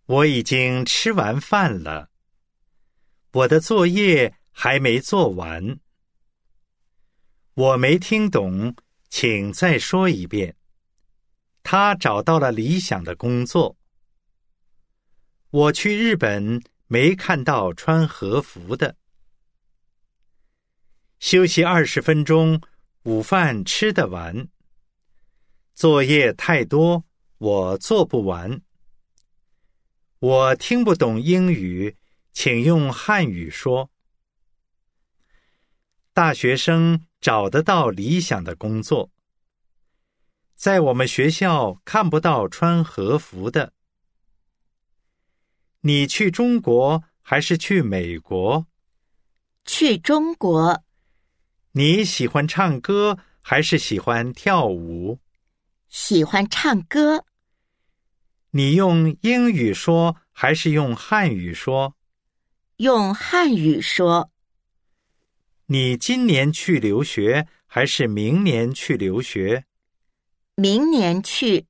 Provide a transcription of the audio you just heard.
我已经吃完饭了，我的作业还没做完。我没听懂，请再说一遍。他找到了理想的工作。我去日本没看到穿和服的。休息20分钟，午饭吃得完。作业太多，我做不完。我听不懂英语，请用汉语说。大学生找得到理想的工作。在我们学校看不到穿和服的。你去中国还是去美国？ 去中国。 你喜欢唱歌还是喜欢跳舞？ 喜欢唱歌。 你用英语说还是用汉语说？ 用汉语说。 你今年去留学还是明年去留学？ 明年去。